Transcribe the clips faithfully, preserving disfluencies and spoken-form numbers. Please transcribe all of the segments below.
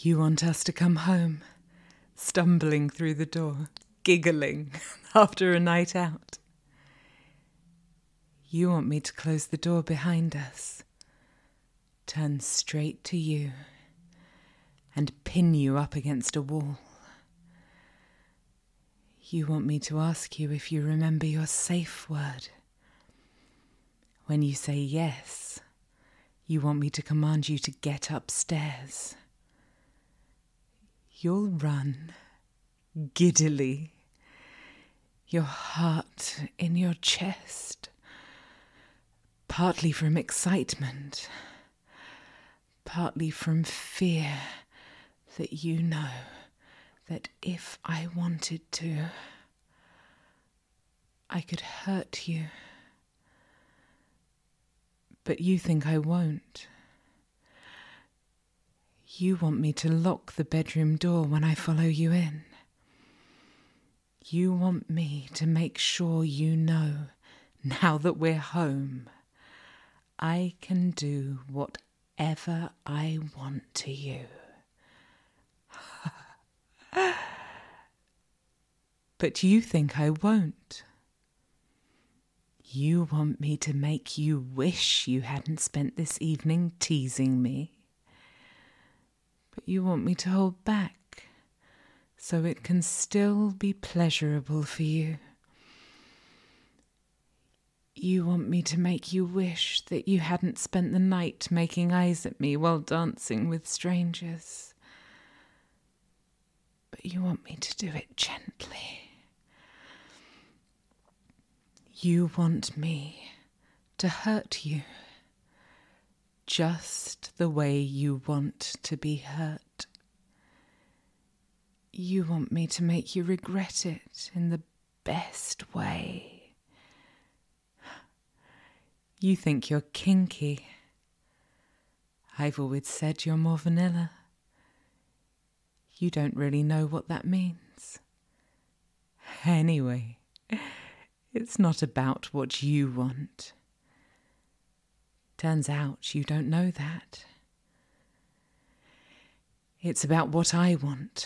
You want us to come home, stumbling through the door, giggling after a night out. You want me to close the door behind us, turn straight to you, and pin you up against a wall. You want me to ask you if you remember your safe word. When you say yes, you want me to command you to get upstairs. You'll run giddily, your heart in your chest, partly from excitement, partly from fear that you know that if I wanted to, I could hurt you. But you think I won't. You want me to lock the bedroom door when I follow you in. You want me to make sure you know, now that we're home, I can do whatever I want to you. But you think I won't. You want me to make you wish you hadn't spent this evening teasing me. But you want me to hold back so it can still be pleasurable for you. You want me to make you wish that you hadn't spent the night making eyes at me while dancing with strangers. But you want me to do it gently. You want me to hurt you just the way you want to be hurt. You want me to make you regret it in the best way. You think you're kinky. I've always said you're more vanilla. You don't really know what that means. Anyway, it's not about what you want. Turns out you don't know that. It's about what I want.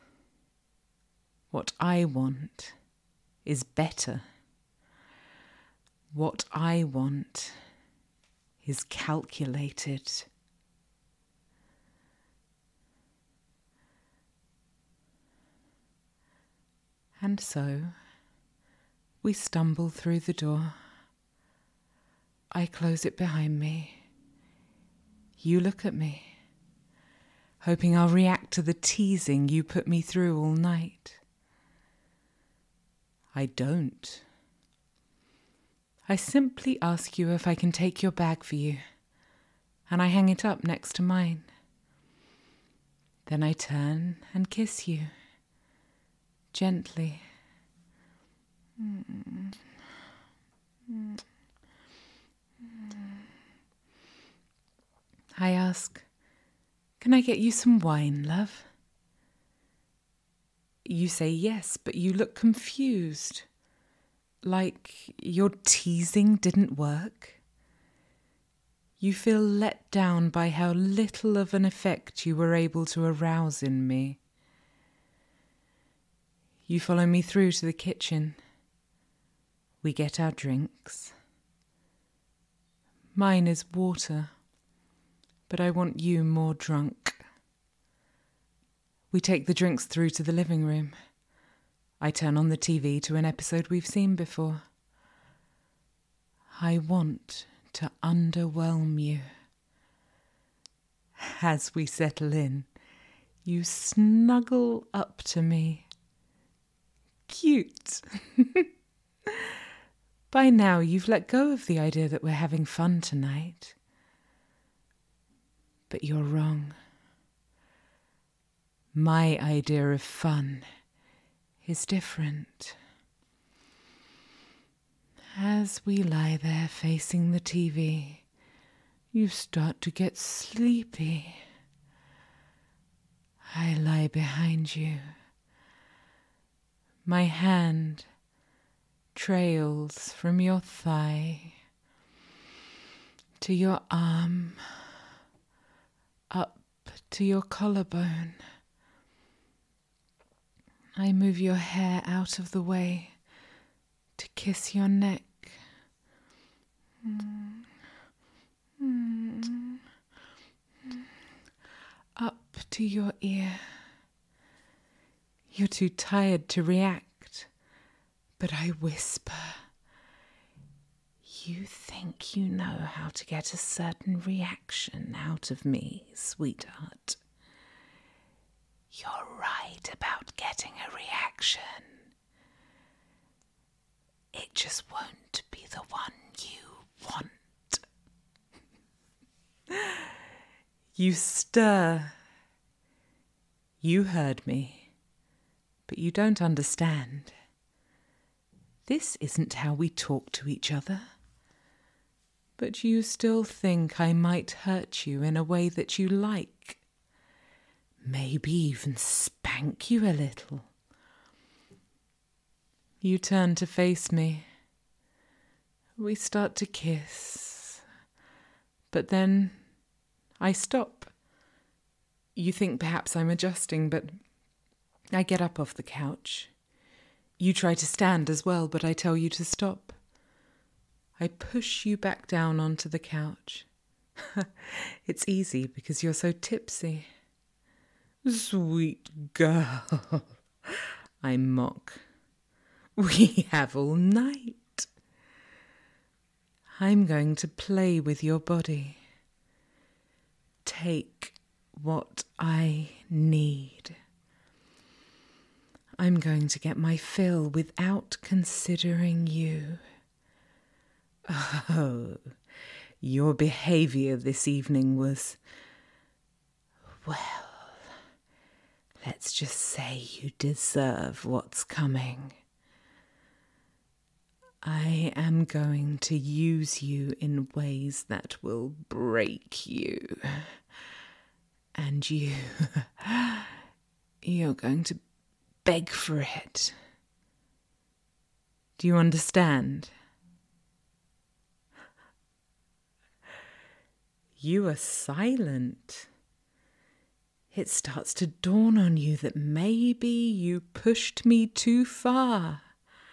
What I want is better. What I want is calculated. And so we stumble through the door. I close it behind me. You look at me, hoping I'll react to the teasing you put me through all night. I don't. I simply ask you if I can take your bag for you, and I hang it up next to mine. Then I turn and kiss you, gently. Mm. Mm. I ask, can I get you some wine, love? You say yes, but you look confused, like your teasing didn't work. You feel let down by how little of an effect you were able to arouse in me. You follow me through to the kitchen. We get our drinks. Mine is water, but I want you more drunk. We take the drinks through to the living room. I turn on the T V to an episode we've seen before. I want to underwhelm you. As we settle in, you snuggle up to me. Cute. By now, you've let go of the idea that we're having fun tonight. But you're wrong. My idea of fun is different. As we lie there facing the T V, you start to get sleepy. I lie behind you. My hand trails from your thigh to your arm, up to your collarbone. I move your hair out of the way to kiss your neck. Mm. Mm. Up to your ear. You're too tired to react, but I whisper. You think you know how to get a certain reaction out of me, sweetheart. You're right about getting a reaction. It just won't be the one you want. You stir. You heard me, but you don't understand. This isn't how we talk to each other. But you still think I might hurt you in a way that you like. Maybe even spank you a little. You turn to face me. We start to kiss. But then I stop. You think perhaps I'm adjusting, but I get up off the couch. You try to stand as well, but I tell you to stop. I push you back down onto the couch. It's easy because you're so tipsy. Sweet girl, I mock. We have all night. I'm going to play with your body. Take what I need. I'm going to get my fill without considering you. Oh, your behaviour this evening was, well, let's just say you deserve what's coming. I am going to use you in ways that will break you. And you, you're going to beg for it. Do you understand? You are silent. It starts to dawn on you that maybe you pushed me too far.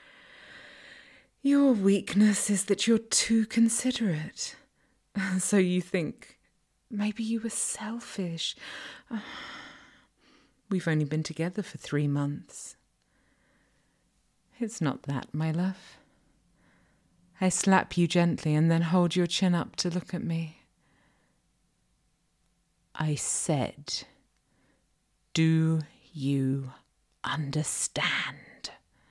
Your weakness is that you're too considerate. So you think, maybe you were selfish. We've only been together for three months. It's not that, my love. I slap you gently and then hold your chin up to look at me. I said, do you understand?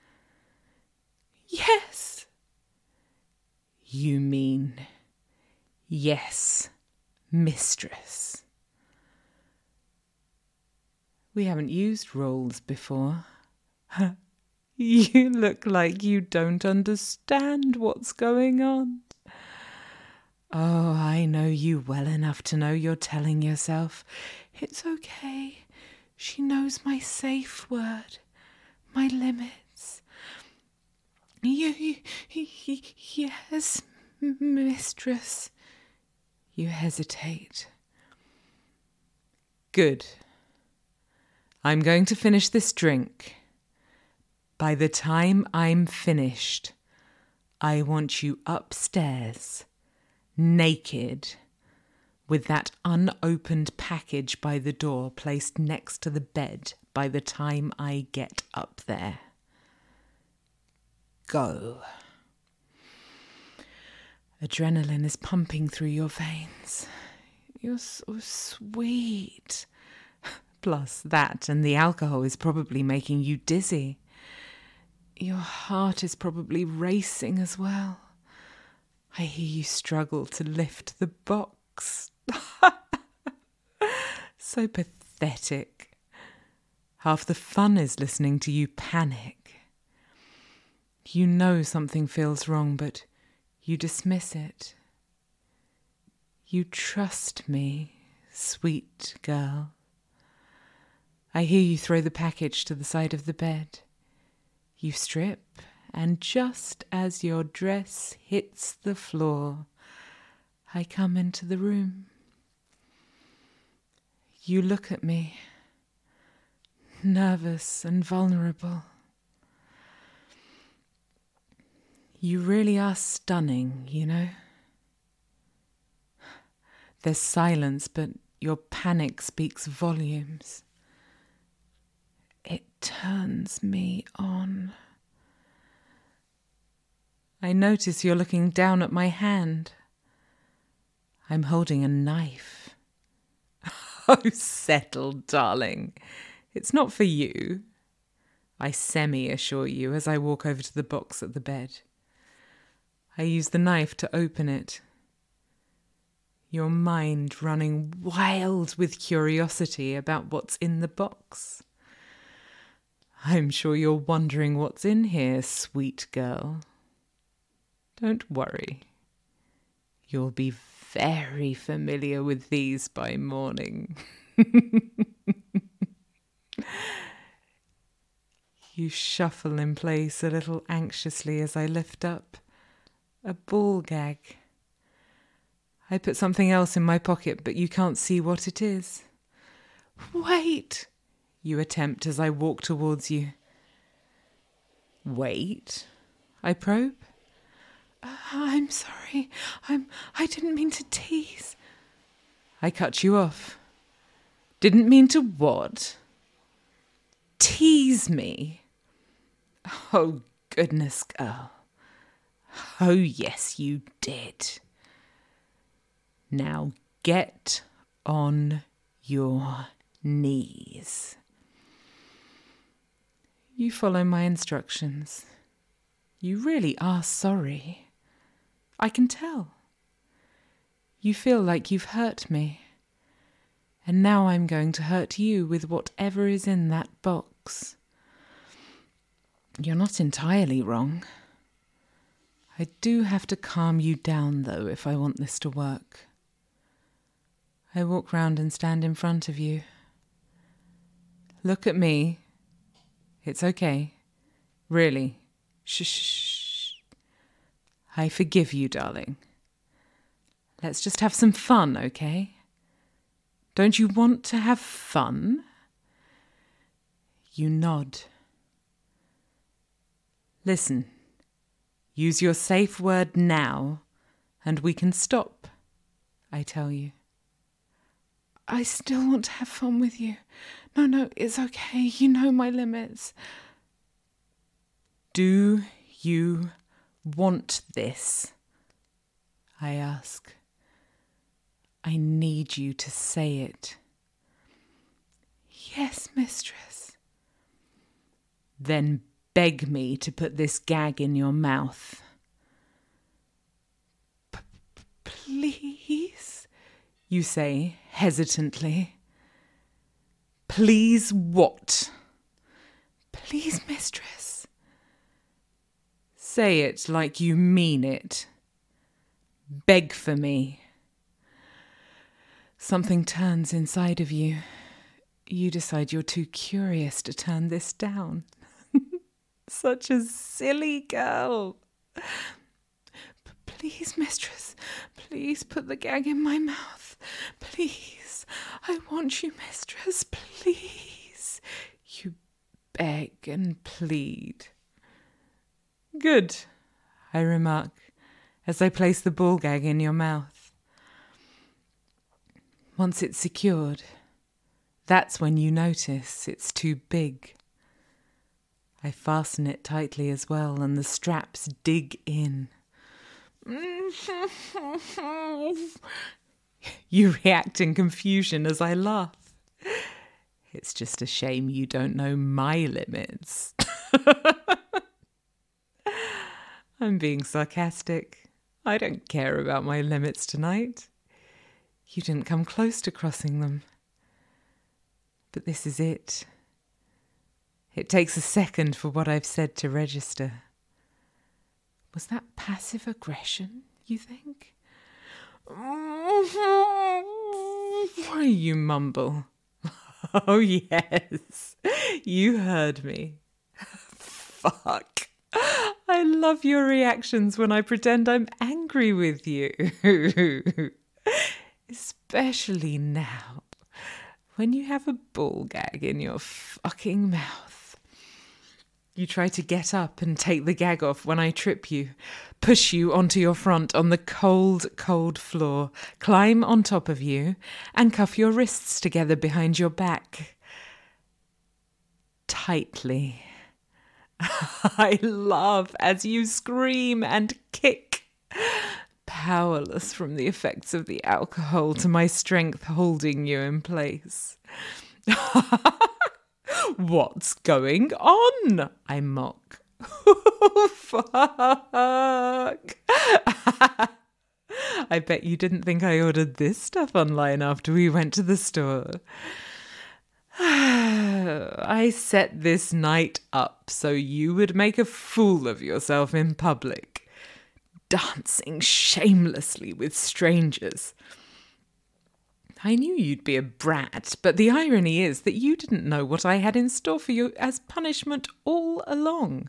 Yes. You mean, yes, mistress. We haven't used roles before. You look like you don't understand what's going on. Oh, I know you well enough to know you're telling yourself, it's okay. She knows my safe word, my limits. You, you, you yes, mistress. You hesitate. Good. I'm going to finish this drink. By the time I'm finished, I want you upstairs, naked, with that unopened package by the door placed next to the bed by the time I get up there. Go. Adrenaline is pumping through your veins. You're so sweet. Plus that and the alcohol is probably making you dizzy. Your heart is probably racing as well. I hear you struggle to lift the box. So pathetic. Half the fun is listening to you panic. You know something feels wrong, but you dismiss it. You trust me, sweet girl. I hear you throw the package to the side of the bed. You strip, and just as your dress hits the floor, I come into the room. You look at me, nervous and vulnerable. You really are stunning, you know. There's silence, but your panic speaks volumes. It turns me on. I notice you're looking down at my hand. I'm holding a knife. Oh, settle, darling. It's not for you. I semi-assure you as I walk over to the box at the bed. I use the knife to open it. Your mind running wild with curiosity about what's in the box. I'm sure you're wondering what's in here, sweet girl. Don't worry. You'll be very familiar with these by morning. You shuffle in place a little anxiously as I lift up a ball gag. I put something else in my pocket, but you can't see what it is. Wait, you attempt as I walk towards you. Wait, I probe. Uh, I'm sorry. I'm. I didn't mean to tease. I cut you off. Didn't mean to what? Tease me. Oh, goodness, girl. Oh, yes, you did. Now get on your knees. You follow my instructions. You really are sorry. I can tell. You feel like you've hurt me. And now I'm going to hurt you with whatever is in that box. You're not entirely wrong. I do have to calm you down, though, if I want this to work. I walk round and stand in front of you. Look at me. It's okay. Really. Shh, shh, shh. I forgive you, darling. Let's just have some fun, okay? Don't you want to have fun? You nod. Listen, use your safe word now, and we can stop, I tell you. I still want to have fun with you. No, no, it's okay. You know my limits. Do you want this? I ask. I need you to say it. Yes, mistress. Then beg me to put this gag in your mouth. P- please, you say hesitantly. Please what? Please, mistress. Say it like you mean it. Beg for me. Something turns inside of you. You decide you're too curious to turn this down. Such a silly girl. Please, mistress, please put the gag in my mouth. Please, I want you, mistress, please. You beg and plead. Good, I remark, as I place the ball gag in your mouth. Once it's secured, that's when you notice it's too big. I fasten it tightly as well, and the straps dig in. You react in confusion as I laugh. It's just a shame you don't know my limits. I'm being sarcastic. I don't care about my limits tonight. You didn't come close to crossing them. But this is it. It takes a second for what I've said to register. Was that passive aggression, you think? You mumble. Oh, yes. You heard me. Fuck. I love your reactions when I pretend I'm angry with you. Especially now, when you have a ball gag in your fucking mouth. You try to get up and take the gag off when I trip you, push you onto your front on the cold, cold floor, climb on top of you, and cuff your wrists together behind your back. Tightly. I laugh as you scream and kick, powerless from the effects of the alcohol to my strength holding you in place. What's going on? I mock. Fuck. I bet you didn't think I ordered this stuff online after we went to the store. I set this night up so you would make a fool of yourself in public, dancing shamelessly with strangers. I knew you'd be a brat, but the irony is that you didn't know what I had in store for you as punishment all along.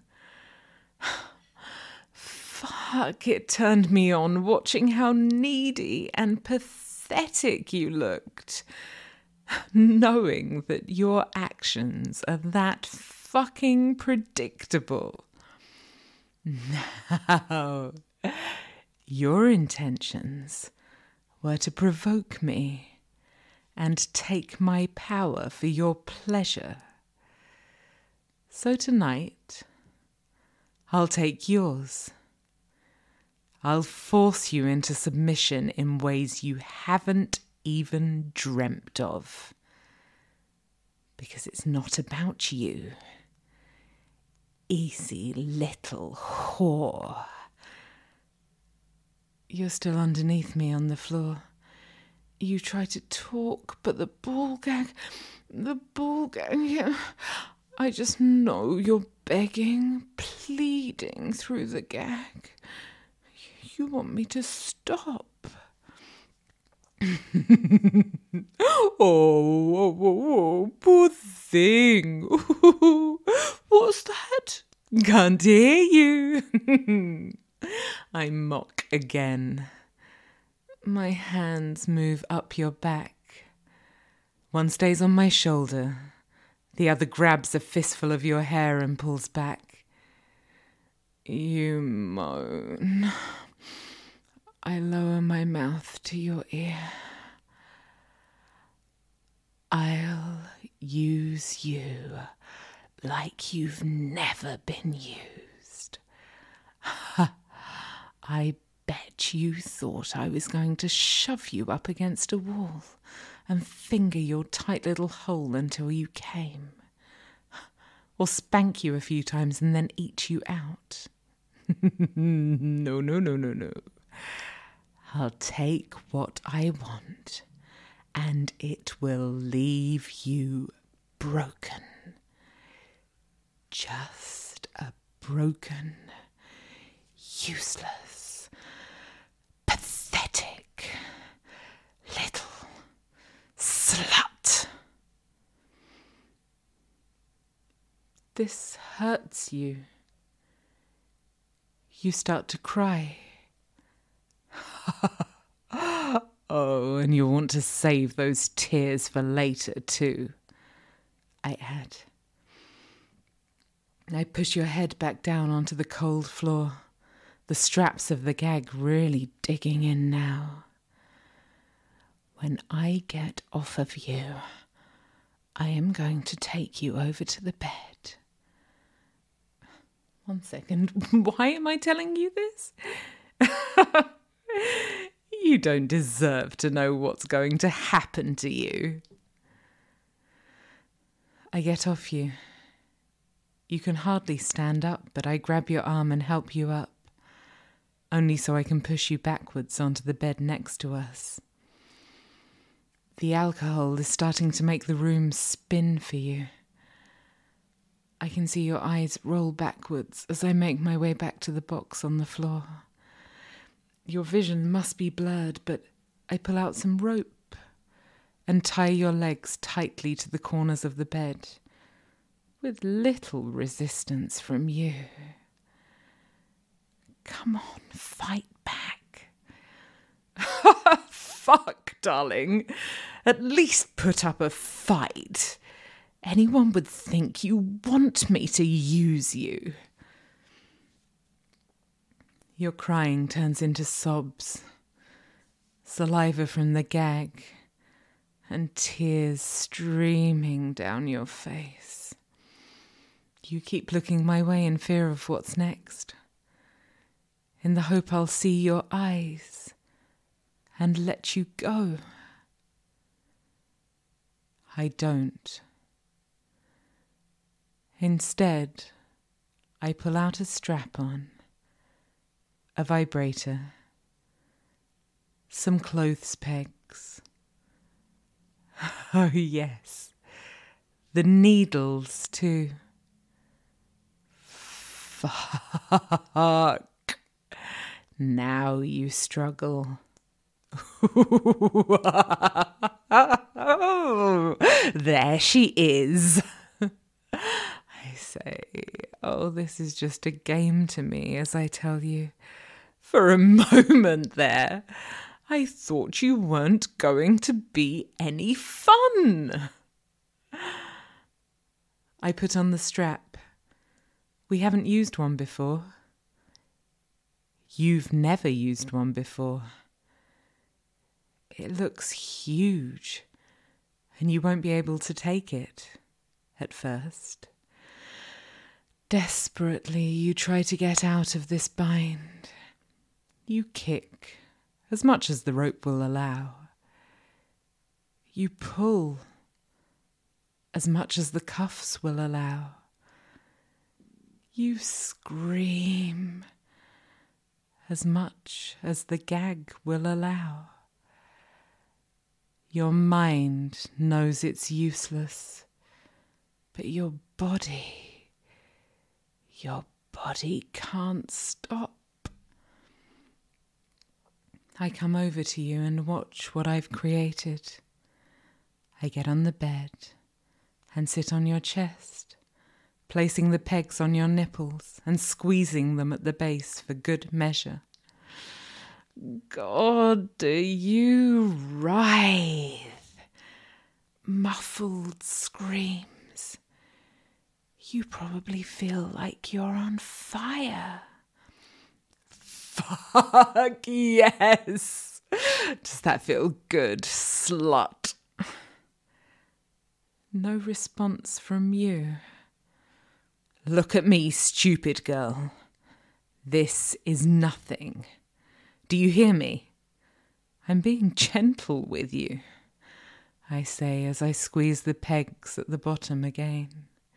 Fuck, it turned me on watching how needy and pathetic you looked, knowing that your actions are that fucking predictable. Now, your intentions were to provoke me and take my power for your pleasure. So tonight, I'll take yours. I'll force you into submission in ways you haven't even dreamt of. Because it's not about you. Easy little whore. You're still underneath me on the floor. You try to talk, but the ball gag, the ball gag, yeah. I just know you're begging, pleading through the gag. You want me to stop. oh, oh, oh, oh, poor thing. What's that? Can't hear you. I mock again. My hands move up your back. One stays on my shoulder. The other grabs a fistful of your hair and pulls back. You moan. I lower my mouth to your ear. I'll use you like you've never been used. I bet you thought I was going to shove you up against a wall and finger your tight little hole until you came. Or spank you a few times and then eat you out. No, no, no, no, no. I'll take what I want and it will leave you broken. Just a broken, useless, pathetic little slut. This hurts you. You start to cry. Oh, and you want to save those tears for later too, I add. I push your head back down onto the cold floor, the straps of the gag really digging in now. When I get off of you, I am going to take you over to the bed. One second, why am I telling you this? You don't deserve to know what's going to happen to you. I get off you. You can hardly stand up, but I grab your arm and help you up, only so I can push you backwards onto the bed next to us. The alcohol is starting to make the room spin for you. I can see your eyes roll backwards as I make my way back to the box on the floor. Your vision must be blurred, but I pull out some rope and tie your legs tightly to the corners of the bed, with little resistance from you. Come on, fight back. fuck, darling. At least put up a fight. Anyone would think you want me to use you. Your crying turns into sobs, saliva from the gag, and tears streaming down your face. You keep looking my way in fear of what's next, in the hope I'll see your eyes and let you go. I don't. Instead, I pull out a strap-on, a vibrator, some clothes pegs. Oh yes, the needles too. Fuck. Now you struggle. Oh, there she is. I say, oh, this is just a game to me, as I tell you. For a moment there, I thought you weren't going to be any fun. I put on the strap. We haven't used one before. You've never used one before. It looks huge, and you won't be able to take it at first. Desperately, you try to get out of this bind. You kick as much as the rope will allow. You pull as much as the cuffs will allow. You scream as much as the gag will allow. Your mind knows it's useless, but your body, your body can't stop. I come over to you and watch what I've created. I get on the bed and sit on your chest, placing the pegs on your nipples and squeezing them at the base for good measure. God, do you writhe? Muffled screams. You probably feel like you're on fire. Fuck yes! Does that feel good, slut? No response from you. Look at me, stupid girl. This is nothing. Do you hear me? I'm being gentle with you, I say as I squeeze the pegs at the bottom again.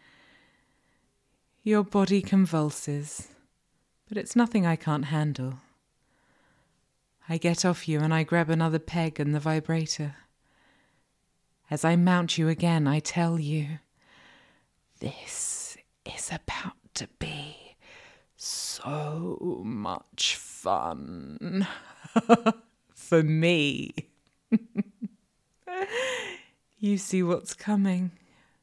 Your body convulses, but it's nothing I can't handle. I get off you and I grab another peg and the vibrator. As I mount you again, I tell you, this is about to be so much fun for me. You see what's coming.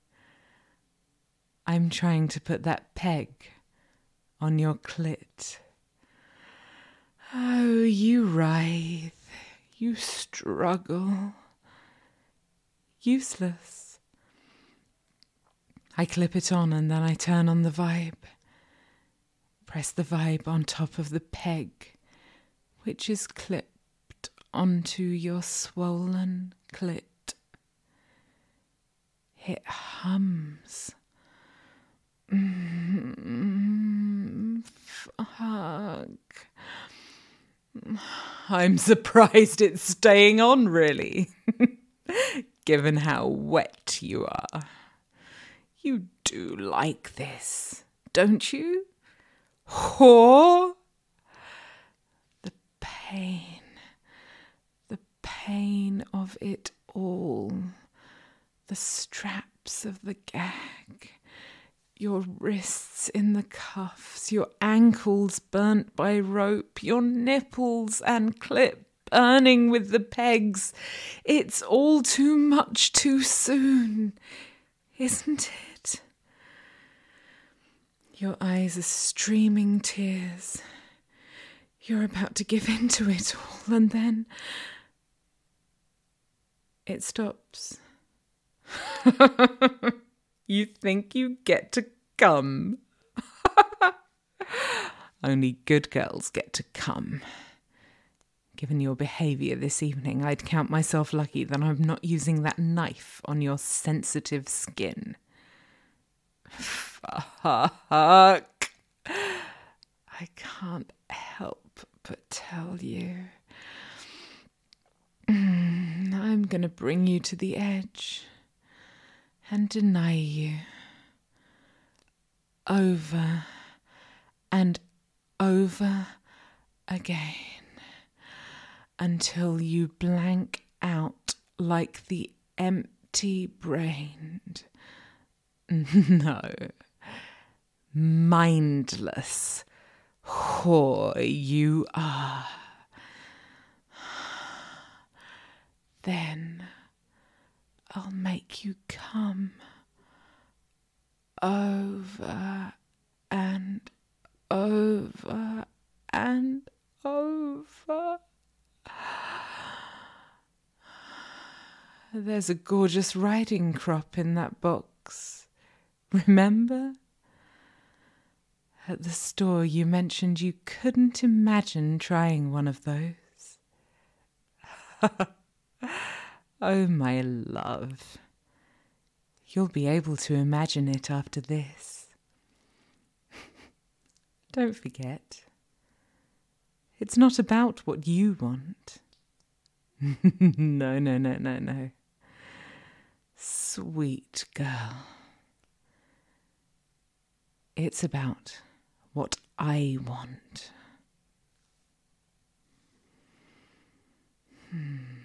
I'm trying to put that peg on your clit. Oh, you writhe, you struggle. Useless. I clip it on and then I turn on the vibe. Press the vibe on top of the peg, which is clipped onto your swollen clit. It hums. Mm, fuck. I'm surprised it's staying on, really, given how wet you are. You do like this, don't you? Whore? The pain, the pain of it all, the straps of the gag, your wrists in the cuffs, your ankles burnt by rope, your nipples and clip burning with the pegs. It's all too much too soon, isn't it? Your eyes are streaming tears. You're about to give in to it all, and then it stops. You think you get to come? Only good girls get to come. Given your behaviour this evening, I'd count myself lucky that I'm not using that knife on your sensitive skin. Fuck. I can't help but tell you. I'm going to bring you to the edge and deny you over and over again until you blank out like the empty-brained, no, mindless whore you are. Then I'll make you come over and over and over. There's a gorgeous riding crop in that box. Remember? At the store you mentioned you couldn't imagine trying one of those. Oh, my love. You'll be able to imagine it after this. Don't forget. It's not about what you want. No, no, no, no, no. Sweet girl. It's about what I want. Hmm.